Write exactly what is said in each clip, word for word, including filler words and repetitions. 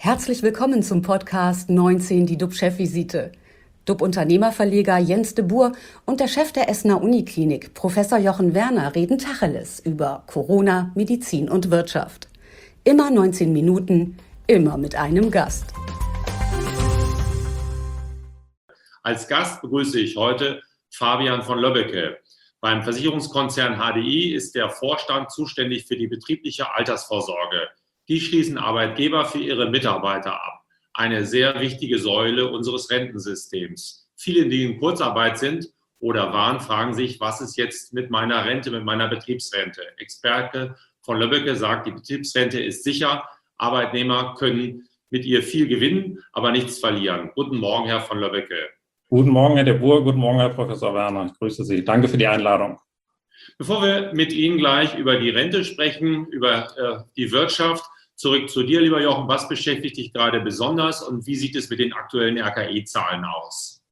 Herzlich willkommen zum Podcast neunzehn, die D U B-Chefvisite. D U B-Unternehmerverleger Jens de Boer und der Chef der Essener Uniklinik, Professor Jochen Werner, reden Tacheles über Corona, Medizin und Wirtschaft. Immer neunzehn Minuten, immer mit einem Gast. Als Gast begrüße ich heute Fabian von Löbbecke. Beim Versicherungskonzern H D I ist der Vorstand zuständig für die betriebliche Altersvorsorge. Die schließen Arbeitgeber für ihre Mitarbeiter ab. Eine sehr wichtige Säule unseres Rentensystems. Viele, die in Kurzarbeit sind oder waren, fragen sich, was ist jetzt mit meiner Rente, mit meiner Betriebsrente? Experte von Löbbecke sagt, die Betriebsrente ist sicher. Arbeitnehmer können mit ihr viel gewinnen, aber nichts verlieren. Guten Morgen, Herr von Löbbecke. Guten Morgen, Herr de Boer. Guten Morgen, Herr Professor Werner. Ich grüße Sie. Danke für die Einladung. Bevor wir mit Ihnen gleich über die Rente sprechen, über äh, die Wirtschaft, zurück zu dir, lieber Jochen. Was beschäftigt dich gerade besonders und wie sieht es mit den aktuellen R K I-Zahlen aus?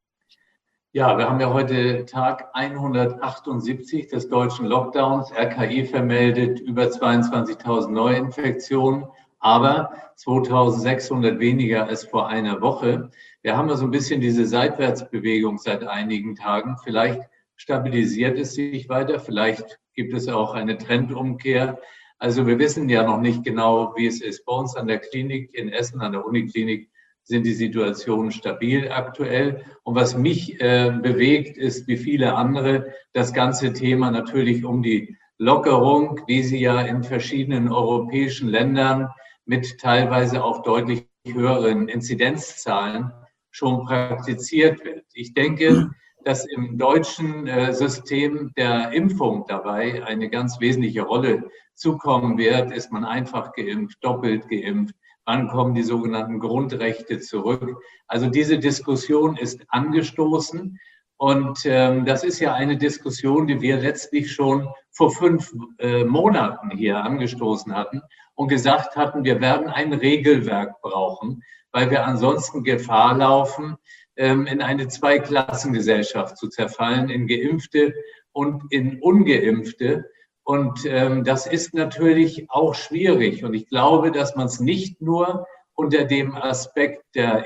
Ja, wir haben ja heute Tag hundertachtundsiebzig des deutschen Lockdowns. R K I vermeldet über zweiundzwanzigtausend Neuinfektionen, aber zweitausendsechshundert weniger als vor einer Woche. Wir haben ja so ein bisschen diese Seitwärtsbewegung seit einigen Tagen. Vielleicht stabilisiert es sich weiter, vielleicht gibt es auch eine Trendumkehr. Also wir wissen ja noch nicht genau, wie es ist. Bei uns an der Klinik in Essen, an der Uniklinik, sind die Situationen stabil aktuell. Und was mich äh, bewegt, ist wie viele andere das ganze Thema natürlich um die Lockerung, wie sie ja in verschiedenen europäischen Ländern mit teilweise auch deutlich höheren Inzidenzzahlen schon praktiziert wird. Ich denke, dass im deutschen äh, System der Impfung dabei eine ganz wesentliche Rolle zukommen wird. Ist man einfach geimpft, doppelt geimpft? Wann kommen die sogenannten Grundrechte zurück? Also diese Diskussion ist angestoßen und ähm, das ist ja eine Diskussion, die wir letztlich schon vor fünf äh, Monaten hier angestoßen hatten und gesagt hatten, wir werden ein Regelwerk brauchen, weil wir ansonsten Gefahr laufen, ähm, in eine Zweiklassengesellschaft zu zerfallen, in Geimpfte und in Ungeimpfte. Und ähm, das ist natürlich auch schwierig. Und ich glaube, dass man es nicht nur unter dem Aspekt der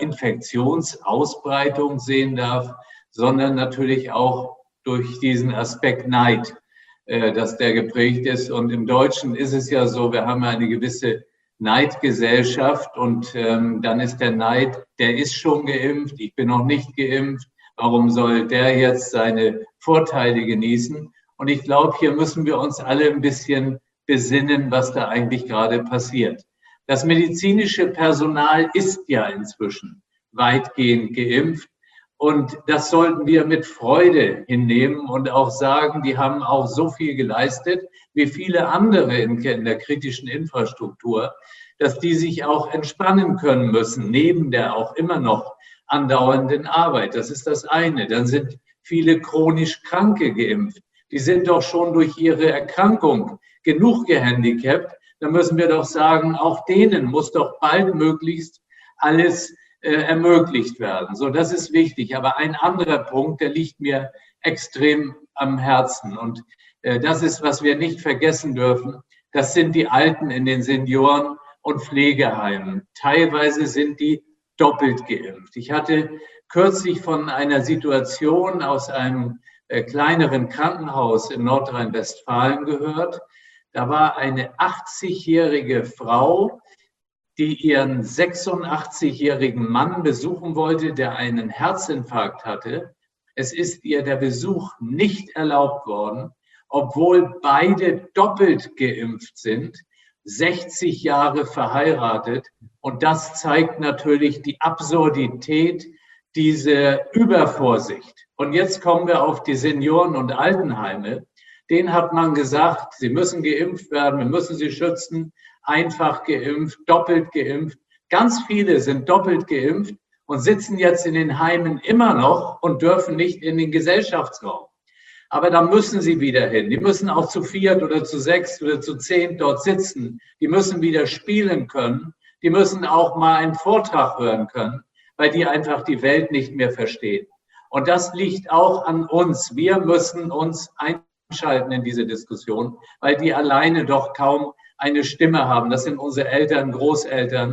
Infektionsausbreitung sehen darf, sondern natürlich auch durch diesen Aspekt Neid, äh, dass der geprägt ist. Und im Deutschen ist es ja so, wir haben eine gewisse Neidgesellschaft und ähm, dann ist der Neid, der ist schon geimpft, ich bin noch nicht geimpft. Warum soll der jetzt seine Vorteile genießen? Und ich glaube, hier müssen wir uns alle ein bisschen besinnen, was da eigentlich gerade passiert. Das medizinische Personal ist ja inzwischen weitgehend geimpft. Und das sollten wir mit Freude hinnehmen und auch sagen, die haben auch so viel geleistet, wie viele andere in der kritischen Infrastruktur, dass die sich auch entspannen können müssen, neben der auch immer noch andauernden Arbeit. Das ist das eine. Dann sind viele chronisch Kranke geimpft. Die sind doch schon durch ihre Erkrankung genug gehandicapt. Da müssen wir doch sagen, auch denen muss doch baldmöglichst alles äh, ermöglicht werden. So, das ist wichtig. Aber ein anderer Punkt, der liegt mir extrem am Herzen. Und äh, das ist, was wir nicht vergessen dürfen. Das sind die Alten in den Senioren- und Pflegeheimen. Teilweise sind die doppelt geimpft. Ich hatte kürzlich von einer Situation aus einem kleineren Krankenhaus in Nordrhein-Westfalen gehört. Da war eine achtzigjährige Frau, die ihren sechsundachtzig-jährigen Mann besuchen wollte, der einen Herzinfarkt hatte. Es ist ihr der Besuch nicht erlaubt worden, obwohl beide doppelt geimpft sind, sechzig Jahre verheiratet. Und das zeigt natürlich die Absurdität dieser Übervorsicht. Und jetzt kommen wir auf die Senioren- und Altenheime. Denen hat man gesagt, sie müssen geimpft werden, wir müssen sie schützen, einfach geimpft, doppelt geimpft. Ganz viele sind doppelt geimpft und sitzen jetzt in den Heimen immer noch und dürfen nicht in den Gesellschaftsraum. Aber da müssen sie wieder hin. Die müssen auch zu viert oder zu sechs oder zu zehn dort sitzen. Die müssen wieder spielen können. Die müssen auch mal einen Vortrag hören können, weil die einfach die Welt nicht mehr verstehen. Und das liegt auch an uns. Wir müssen uns einschalten in diese Diskussion, weil die alleine doch kaum eine Stimme haben. Das sind unsere Eltern, Großeltern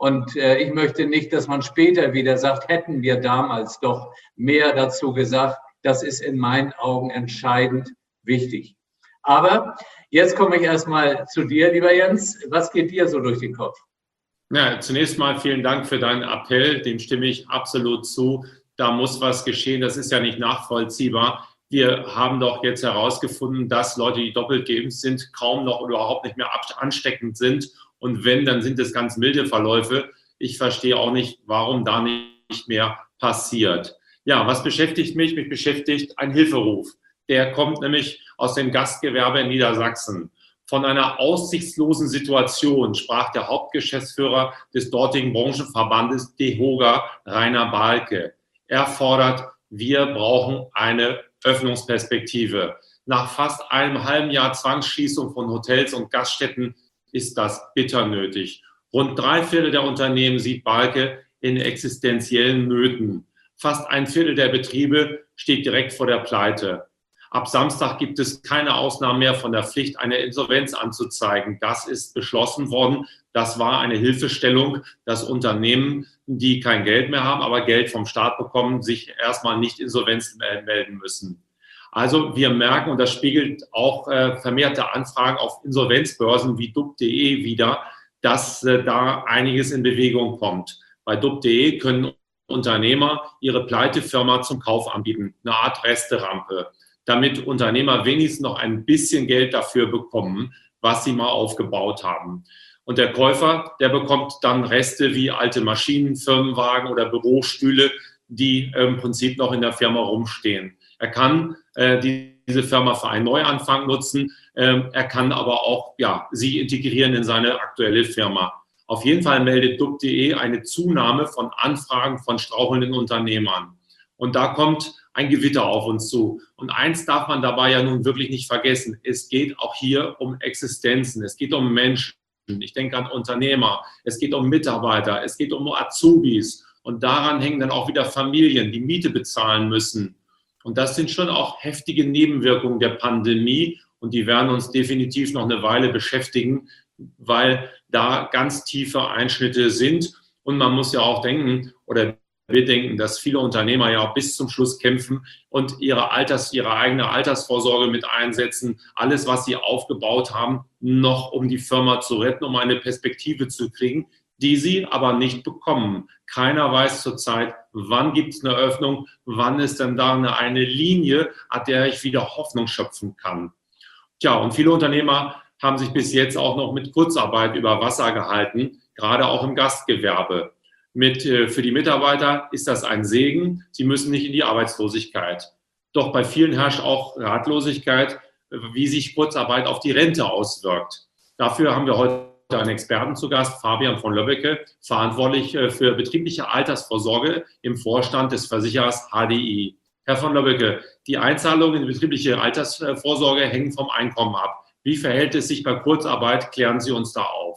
Und äh, ich möchte nicht, dass man später wieder sagt, hätten wir damals doch mehr dazu gesagt. Das ist in meinen Augen entscheidend wichtig. Aber jetzt komme ich erstmal zu dir, lieber Jens. Was geht dir so durch den Kopf? Ja, zunächst mal vielen Dank für deinen Appell. Dem stimme ich absolut zu. Da muss was geschehen. Das ist ja nicht nachvollziehbar. Wir haben doch jetzt herausgefunden, dass Leute, die doppelt geimpft sind, kaum noch oder überhaupt nicht mehr ansteckend sind. Und wenn, dann sind es ganz milde Verläufe. Ich verstehe auch nicht, warum da nicht mehr passiert. Ja, was beschäftigt mich? Mich beschäftigt ein Hilferuf. Der kommt nämlich aus dem Gastgewerbe in Niedersachsen. Von einer aussichtslosen Situation sprach der Hauptgeschäftsführer des dortigen Branchenverbandes DEHOGA, Rainer Balke. Er fordert, wir brauchen eine Öffnungsperspektive. Nach fast einem halben Jahr Zwangsschließung von Hotels und Gaststätten ist das bitter nötig. Rund drei Viertel der Unternehmen sieht Balke in existenziellen Nöten. Fast ein Viertel der Betriebe steht direkt vor der Pleite. Ab Samstag gibt es keine Ausnahmen mehr von der Pflicht, eine Insolvenz anzuzeigen. Das ist beschlossen worden. Das war eine Hilfestellung, dass Unternehmen, die kein Geld mehr haben, aber Geld vom Staat bekommen, sich erstmal nicht Insolvenz melden müssen. Also wir merken, und das spiegelt auch äh, vermehrte Anfragen auf Insolvenzbörsen wie D U B punkt de wieder, dass äh, da einiges in Bewegung kommt. Bei D U B punkt de können Unternehmer ihre Pleitefirma zum Kauf anbieten, eine Art Resterampe, damit Unternehmer wenigstens noch ein bisschen Geld dafür bekommen, was sie mal aufgebaut haben. Und der Käufer, der bekommt dann Reste wie alte Maschinen, Firmenwagen oder Bürostühle, die im Prinzip noch in der Firma rumstehen. Er kann äh, die, diese Firma für einen Neuanfang nutzen, ähm, er kann aber auch ja, sie integrieren in seine aktuelle Firma. Auf jeden Fall meldet D U B punkt de eine Zunahme von Anfragen von strauchelnden Unternehmern. Und da kommt ein Gewitter auf uns zu. Und eins darf man dabei ja nun wirklich nicht vergessen. Es geht auch hier um Existenzen. Es geht um Menschen. Ich denke an Unternehmer. Es geht um Mitarbeiter. Es geht um Azubis. Und daran hängen dann auch wieder Familien, die Miete bezahlen müssen. Und das sind schon auch heftige Nebenwirkungen der Pandemie. Und die werden uns definitiv noch eine Weile beschäftigen, weil da ganz tiefe Einschnitte sind. Und man muss ja auch denken, oder wir denken, dass viele Unternehmer ja auch bis zum Schluss kämpfen und ihre Alters, ihre eigene Altersvorsorge mit einsetzen. Alles, was sie aufgebaut haben, noch um die Firma zu retten, um eine Perspektive zu kriegen, die sie aber nicht bekommen. Keiner weiß zurzeit, wann gibt es eine Öffnung, wann ist denn da eine, eine Linie, an der ich wieder Hoffnung schöpfen kann. Tja, und viele Unternehmer haben sich bis jetzt auch noch mit Kurzarbeit über Wasser gehalten, gerade auch im Gastgewerbe. Mit, für die Mitarbeiter ist das ein Segen. Sie müssen nicht in die Arbeitslosigkeit. Doch bei vielen herrscht auch Ratlosigkeit, wie sich Kurzarbeit auf die Rente auswirkt. Dafür haben wir heute einen Experten zu Gast, Fabian von Löbbecke, verantwortlich für betriebliche Altersvorsorge im Vorstand des Versicherers H D I. Herr von Löbbecke, die Einzahlungen in die betriebliche Altersvorsorge hängen vom Einkommen ab. Wie verhält es sich bei Kurzarbeit? Klären Sie uns da auf.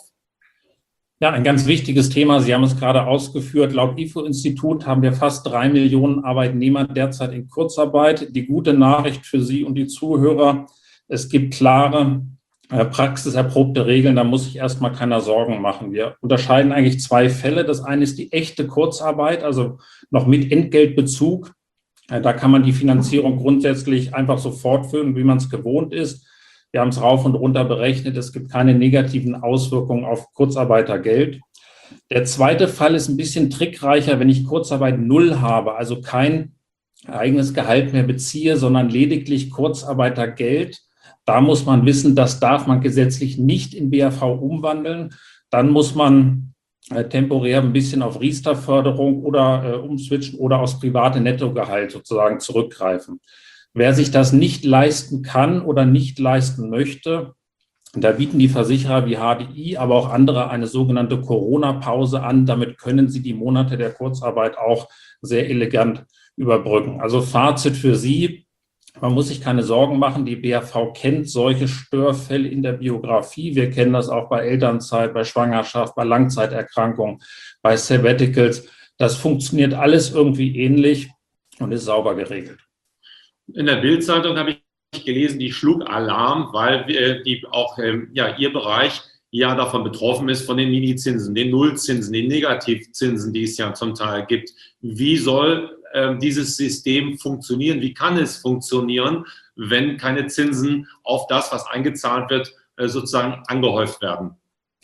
Ja, ein ganz wichtiges Thema. Sie haben es gerade ausgeführt. Laut I F O-Institut haben wir fast drei Millionen Arbeitnehmer derzeit in Kurzarbeit. Die gute Nachricht für Sie und die Zuhörer: Es gibt klare, äh, praxiserprobte Regeln. Da muss sich erstmal keiner Sorgen machen. Wir unterscheiden eigentlich zwei Fälle. Das eine ist die echte Kurzarbeit, also noch mit Entgeltbezug. Äh, da kann man die Finanzierung grundsätzlich einfach so fortführen, wie man es gewohnt ist. Wir haben es rauf und runter berechnet. Es gibt keine negativen Auswirkungen auf Kurzarbeitergeld. Der zweite Fall ist ein bisschen trickreicher, wenn ich Kurzarbeit null habe, also kein eigenes Gehalt mehr beziehe, sondern lediglich Kurzarbeitergeld. Da muss man wissen, das darf man gesetzlich nicht in B A V umwandeln. Dann muss man äh, temporär ein bisschen auf Riester-Förderung oder äh, umswitchen oder aufs private Nettogehalt sozusagen zurückgreifen. Wer sich das nicht leisten kann oder nicht leisten möchte, da bieten die Versicherer wie H D I, aber auch andere eine sogenannte Corona-Pause an. Damit können sie die Monate der Kurzarbeit auch sehr elegant überbrücken. Also Fazit für Sie: Man muss sich keine Sorgen machen. Die B A V kennt solche Störfälle in der Biografie. Wir kennen das auch bei Elternzeit, bei Schwangerschaft, bei Langzeiterkrankungen, bei Sabbaticals. Das funktioniert alles irgendwie ähnlich und ist sauber geregelt. In der Bild-Zeitung habe ich gelesen, die schlug Alarm, weil wir, die auch ähm, ja, ihr Bereich ja davon betroffen ist, von den Minizinsen, den Nullzinsen, den Negativzinsen, die es ja zum Teil gibt. Wie soll äh, dieses System funktionieren? Wie kann es funktionieren, wenn keine Zinsen auf das, was eingezahlt wird, äh, sozusagen angehäuft werden?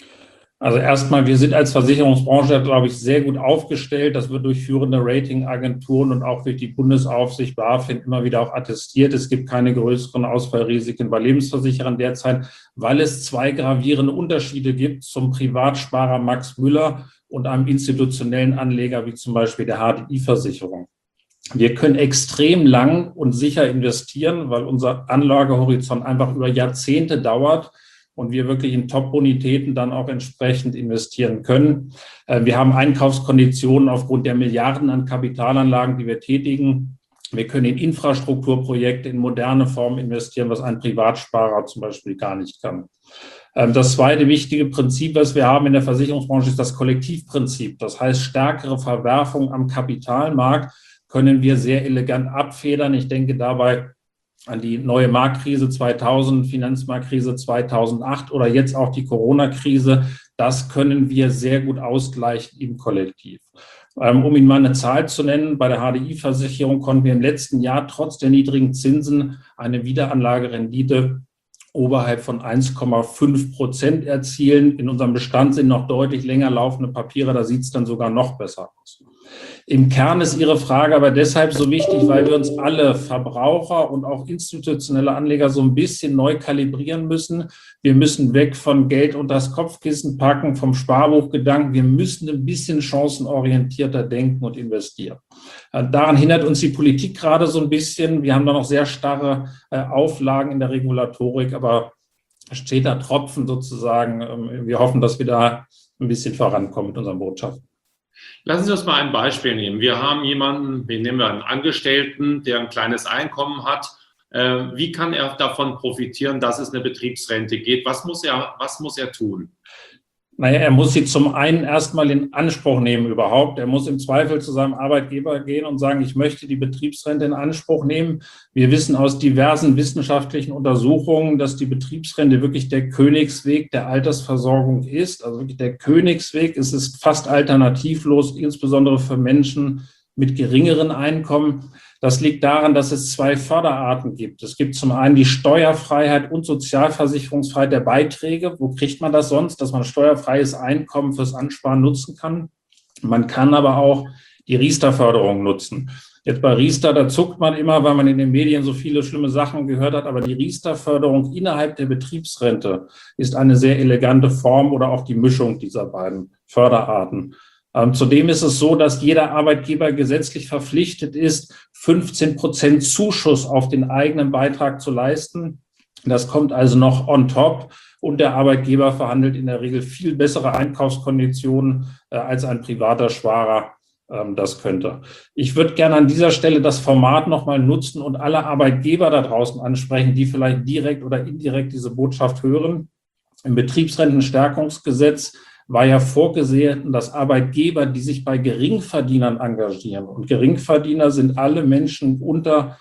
Also erstmal, wir sind als Versicherungsbranche, glaube ich, sehr gut aufgestellt. Das wird durch führende Ratingagenturen und auch durch die Bundesaufsicht BaFin immer wieder auch attestiert. Es gibt keine größeren Ausfallrisiken bei Lebensversicherern derzeit, weil es zwei gravierende Unterschiede gibt zum Privatsparer Max Müller und einem institutionellen Anleger wie zum Beispiel der H D I-Versicherung. Wir können extrem lang und sicher investieren, weil unser Anlagehorizont einfach über Jahrzehnte dauert und wir wirklich in Top-Bonitäten dann auch entsprechend investieren können. Wir haben Einkaufskonditionen aufgrund der Milliarden an Kapitalanlagen, die wir tätigen. Wir können in Infrastrukturprojekte, in moderne Formen investieren, was ein Privatsparer zum Beispiel gar nicht kann. Das zweite wichtige Prinzip, was wir haben in der Versicherungsbranche, ist das Kollektivprinzip. Das heißt, stärkere Verwerfungen am Kapitalmarkt können wir sehr elegant abfedern. Ich denke dabei an die neue Marktkrise zweitausend, Finanzmarktkrise zweitausendacht oder jetzt auch die Corona-Krise. Das können wir sehr gut ausgleichen im Kollektiv. Um Ihnen mal eine Zahl zu nennen, bei der H D I-Versicherung konnten wir im letzten Jahr trotz der niedrigen Zinsen eine Wiederanlagerendite oberhalb von eins Komma fünf Prozent erzielen. In unserem Bestand sind noch deutlich länger laufende Papiere, da sieht es dann sogar noch besser aus. Im Kern ist Ihre Frage aber deshalb so wichtig, weil wir uns alle Verbraucher und auch institutionelle Anleger so ein bisschen neu kalibrieren müssen. Wir müssen weg von Geld unter das Kopfkissen packen, vom Sparbuchgedanken. Wir müssen ein bisschen chancenorientierter denken und investieren. Daran hindert uns die Politik gerade so ein bisschen. Wir haben da noch sehr starre Auflagen in der Regulatorik, aber steter Tropfen sozusagen. Wir hoffen, dass wir da ein bisschen vorankommen mit unseren Botschaften. Lassen Sie uns mal ein Beispiel nehmen. Wir haben jemanden, wir nehmen wir einen Angestellten, der ein kleines Einkommen hat. Wie kann er davon profitieren, dass es eine Betriebsrente geht? Was muss er, was muss er tun? Naja, er muss sie zum einen erstmal in Anspruch nehmen überhaupt. Er muss im Zweifel zu seinem Arbeitgeber gehen und sagen, ich möchte die Betriebsrente in Anspruch nehmen. Wir wissen aus diversen wissenschaftlichen Untersuchungen, dass die Betriebsrente wirklich der Königsweg der Altersversorgung ist. Also wirklich der Königsweg. Es ist fast alternativlos, insbesondere für Menschen mit geringeren Einkommen. Das liegt daran, dass es zwei Förderarten gibt. Es gibt zum einen die Steuerfreiheit und Sozialversicherungsfreiheit der Beiträge. Wo kriegt man das sonst? Dass man steuerfreies Einkommen fürs Ansparen nutzen kann. Man kann aber auch die Riester-Förderung nutzen. Jetzt bei Riester, da zuckt man immer, weil man in den Medien so viele schlimme Sachen gehört hat. Aber die Riester-Förderung innerhalb der Betriebsrente ist eine sehr elegante Form oder auch die Mischung dieser beiden Förderarten. Ähm, zudem ist es so, dass jeder Arbeitgeber gesetzlich verpflichtet ist, fünfzehn Prozent Zuschuss auf den eigenen Beitrag zu leisten. Das kommt also noch on top und der Arbeitgeber verhandelt in der Regel viel bessere Einkaufskonditionen äh, als ein privater Sparer ähm, das könnte. Ich würde gerne an dieser Stelle das Format nochmal nutzen und alle Arbeitgeber da draußen ansprechen, die vielleicht direkt oder indirekt diese Botschaft hören. Im Betriebsrentenstärkungsgesetz war ja vorgesehen, dass Arbeitgeber, die sich bei Geringverdienern engagieren, und Geringverdiener sind alle Menschen unter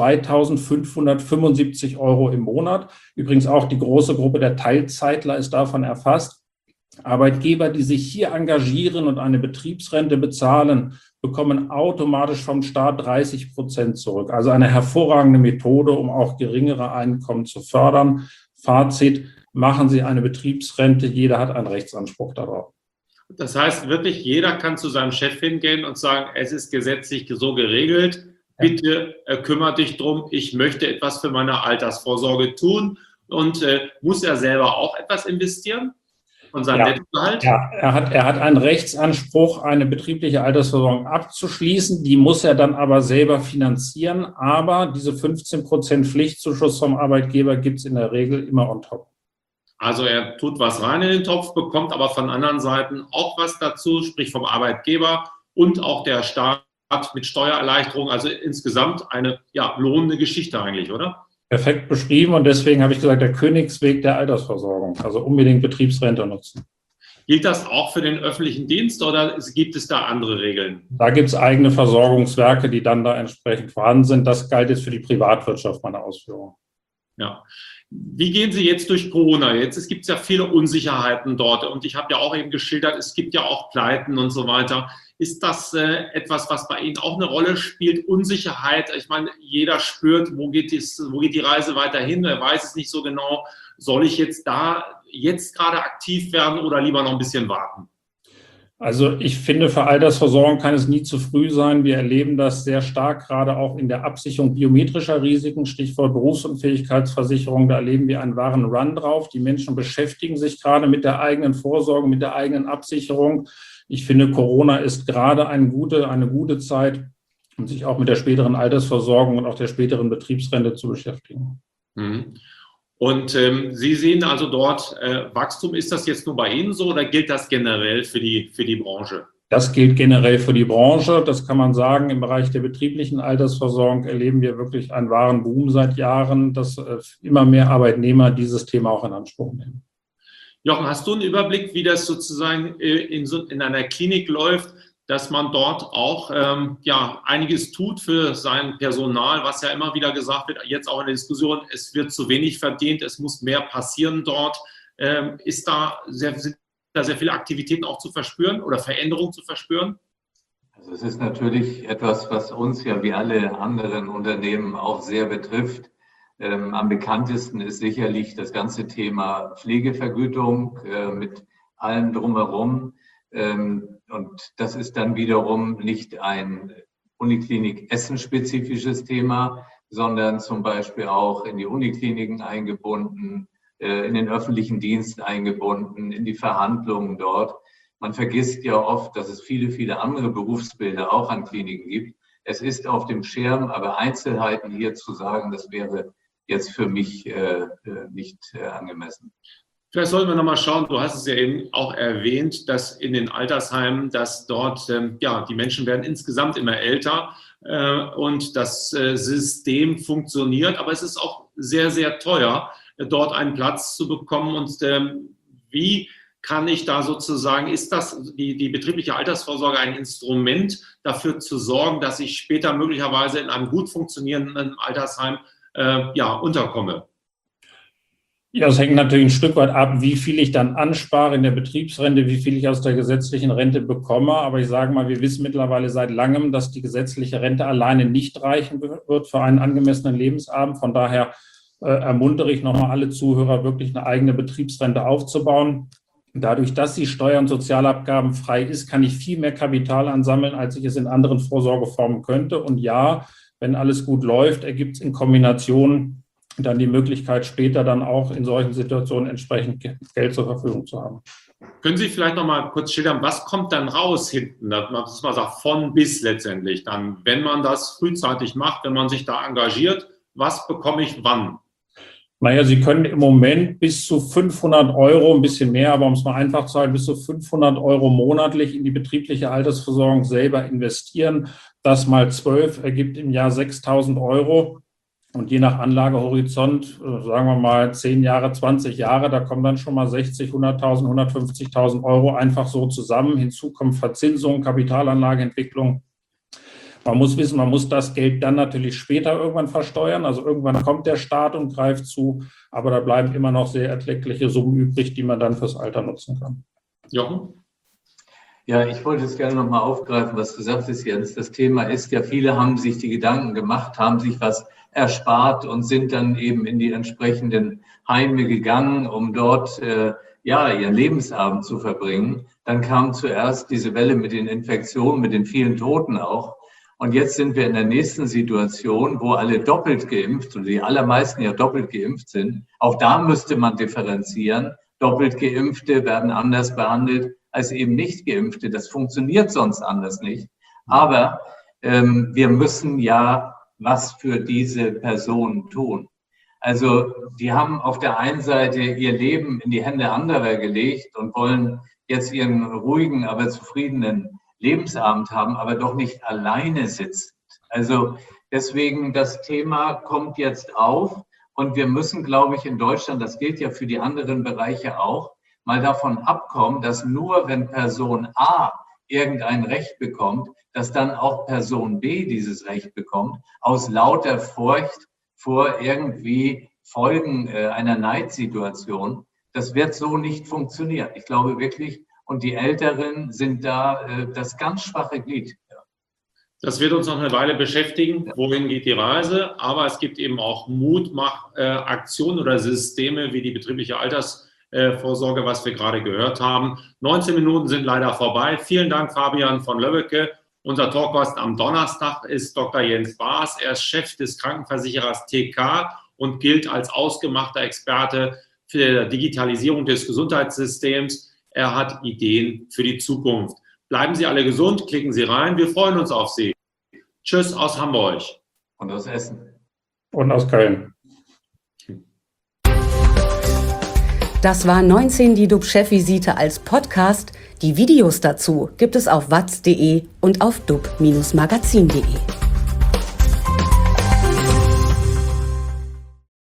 zweitausendfünfhundertfünfundsiebzig Euro im Monat. Übrigens auch die große Gruppe der Teilzeitler ist davon erfasst. Arbeitgeber, die sich hier engagieren und eine Betriebsrente bezahlen, bekommen automatisch vom Staat dreißig Prozent zurück. Also eine hervorragende Methode, um auch geringere Einkommen zu fördern. Fazit: Machen Sie eine Betriebsrente, jeder hat einen Rechtsanspruch darauf. Das heißt wirklich, jeder kann zu seinem Chef hingehen und sagen, es ist gesetzlich so geregelt, bitte äh, kümmere dich drum, ich möchte etwas für meine Altersvorsorge tun. Und äh, muss er selber auch etwas investieren von seinem Ja. Nettogehalt? Ja, er hat, er hat einen Rechtsanspruch, eine betriebliche Altersversorgung abzuschließen. Die muss er dann aber selber finanzieren. Aber diese fünfzehn Prozent Pflichtzuschuss vom Arbeitgeber gibt es in der Regel immer on top. Also er tut was rein in den Topf, bekommt aber von anderen Seiten auch was dazu, sprich vom Arbeitgeber und auch der Staat mit Steuererleichterung. Also insgesamt eine ja, lohnende Geschichte eigentlich, oder? Perfekt beschrieben und deswegen habe ich gesagt, der Königsweg der Altersversorgung. Also unbedingt Betriebsrente nutzen. Gilt das auch für den öffentlichen Dienst oder gibt es da andere Regeln? Da gibt es eigene Versorgungswerke, die dann da entsprechend vorhanden sind. Das galt jetzt für die Privatwirtschaft, meine Ausführung. Ja. Wie gehen Sie jetzt durch Corona? Jetzt es gibt ja viele Unsicherheiten dort und ich habe ja auch eben geschildert, es gibt ja auch Pleiten und so weiter. Ist das äh, etwas, was bei Ihnen auch eine Rolle spielt? Unsicherheit? Ich meine, jeder spürt, wo geht, dies, wo geht die Reise weiter hin? Er weiß es nicht so genau. Soll ich jetzt da jetzt gerade aktiv werden oder lieber noch ein bisschen warten? Also ich finde, für Altersversorgung kann es nie zu früh sein. Wir erleben das sehr stark, gerade auch in der Absicherung biometrischer Risiken, Stichwort Berufsunfähigkeitsversicherung. Da erleben wir einen wahren Run drauf. Die Menschen beschäftigen sich gerade mit der eigenen Vorsorge, mit der eigenen Absicherung. Ich finde, Corona ist gerade eine gute, eine gute Zeit, um sich auch mit der späteren Altersversorgung und auch der späteren Betriebsrente zu beschäftigen. Mhm. Und ähm, Sie sehen also dort äh, Wachstum. Ist das jetzt nur bei Ihnen so oder gilt das generell für die, für die Branche? Das gilt generell für die Branche. Das kann man sagen. Im Bereich der betrieblichen Altersversorgung erleben wir wirklich einen wahren Boom seit Jahren, dass äh, immer mehr Arbeitnehmer dieses Thema auch in Anspruch nehmen. Jochen, hast du einen Überblick, wie das sozusagen äh, in, so, in einer Klinik läuft, dass man dort auch ähm, ja, einiges tut für sein Personal, was ja immer wieder gesagt wird, jetzt auch in der Diskussion, es wird zu wenig verdient, es muss mehr passieren dort. Ähm, ist da sehr, sind da sehr viele Aktivitäten auch zu verspüren oder Veränderungen zu verspüren? Also es ist natürlich etwas, was uns ja wie alle anderen Unternehmen auch sehr betrifft. Ähm, am bekanntesten ist sicherlich das ganze Thema Pflegevergütung äh, mit allem drumherum. Ähm, und das ist dann wiederum nicht ein Uniklinik Essen-spezifisches Thema, sondern zum Beispiel auch in die Unikliniken eingebunden, äh, in den öffentlichen Dienst eingebunden, in die Verhandlungen dort. Man vergisst ja oft, dass es viele, viele andere Berufsbilder auch an Kliniken gibt. Es ist auf dem Schirm, aber Einzelheiten hier zu sagen, das wäre jetzt für mich äh, nicht äh, angemessen. Vielleicht sollten wir nochmal schauen, du hast es ja eben auch erwähnt, dass in den Altersheimen, dass dort, ähm, ja, die Menschen werden insgesamt immer älter äh, und das äh, System funktioniert, aber es ist auch sehr, sehr teuer, äh, dort einen Platz zu bekommen. Und ähm, wie kann ich da sozusagen, ist das die, die betriebliche Altersvorsorge ein Instrument dafür zu sorgen, dass ich später möglicherweise in einem gut funktionierenden Altersheim äh, ja, unterkomme? Ja, es hängt natürlich ein Stück weit ab, wie viel ich dann anspare in der Betriebsrente, wie viel ich aus der gesetzlichen Rente bekomme. Aber ich sage mal, wir wissen mittlerweile seit langem, dass die gesetzliche Rente alleine nicht reichen wird für einen angemessenen Lebensabend. Von daher äh, ermuntere ich nochmal alle Zuhörer, wirklich eine eigene Betriebsrente aufzubauen. Dadurch, dass sie Steuer- und Sozialabgaben frei ist, kann ich viel mehr Kapital ansammeln, als ich es in anderen Vorsorgeformen könnte. Und ja, wenn alles gut läuft, ergibt es in Kombination dann die Möglichkeit, später dann auch in solchen Situationen entsprechend Geld zur Verfügung zu haben. Können Sie vielleicht noch mal kurz schildern, was kommt dann raus hinten, dass man das mal sagt, von bis letztendlich dann, wenn man das frühzeitig macht, wenn man sich da engagiert, was bekomme ich wann? Naja, Sie können im Moment bis zu fünfhundert Euro, ein bisschen mehr, aber um es mal einfach zu halten, bis zu fünfhundert Euro monatlich in die betriebliche Altersversorgung selber investieren. Das mal zwölf ergibt im Jahr sechstausend Euro. Und je nach Anlagehorizont, sagen wir mal zehn Jahre, zwanzig Jahre, da kommen dann schon mal sechzig, hunderttausend, hundertfünfzigtausend Euro einfach so zusammen. Hinzu kommen Verzinsung, Kapitalanlageentwicklung. Man muss wissen, man muss das Geld dann natürlich später irgendwann versteuern. Also irgendwann kommt der Staat und greift zu, aber da bleiben immer noch sehr erträgliche Summen übrig, die man dann fürs Alter nutzen kann. Jochen? Ja, ich wollte es gerne nochmal aufgreifen, was du sagtest, Jens. Das Thema ist ja, viele haben sich die Gedanken gemacht, haben sich was erspart und sind dann eben in die entsprechenden Heime gegangen, um dort äh, ja ihren Lebensabend zu verbringen. Dann kam zuerst diese Welle mit den Infektionen, mit den vielen Toten auch. Und jetzt sind wir in der nächsten Situation, wo alle doppelt geimpft oder die allermeisten ja doppelt geimpft sind. Auch da müsste man differenzieren. Doppelt Geimpfte werden anders behandelt als eben nicht Geimpfte. Das funktioniert sonst anders nicht. Aber ähm, wir müssen ja was für diese Personen tun. Also die haben auf der einen Seite ihr Leben in die Hände anderer gelegt und wollen jetzt ihren ruhigen, aber zufriedenen Lebensabend haben, aber doch nicht alleine sitzen. Also deswegen, das Thema kommt jetzt auf und wir müssen, glaube ich, in Deutschland, das gilt ja für die anderen Bereiche auch, mal davon abkommen, dass nur wenn Person A irgendein Recht bekommt, dass dann auch Person B dieses Recht bekommt, aus lauter Furcht vor irgendwie Folgen äh, einer Neidsituation, das wird so nicht funktionieren. Ich glaube wirklich, und die Älteren sind da äh, das ganz schwache Glied. Das wird uns noch eine Weile beschäftigen. Wohin geht die Reise? Aber es gibt eben auch Mutmachaktionen oder Systeme wie die betriebliche Altersvorsorge, was wir gerade gehört haben. neunzehn Minuten sind leider vorbei. Vielen Dank, Fabian von Löbbecke. Unser Talkgast am Donnerstag ist Doktor Jens Baas. Er ist Chef des Krankenversicherers T K und gilt als ausgemachter Experte für die Digitalisierung des Gesundheitssystems. Er hat Ideen für die Zukunft. Bleiben Sie alle gesund, klicken Sie rein. Wir freuen uns auf Sie. Tschüss aus Hamburg. Und aus Essen. Und aus Köln. Das war neunzehn die D U B-Chefvisite als Podcast. Die Videos dazu gibt es auf watz punkt de und auf dub Bindestrich magazin punkt de.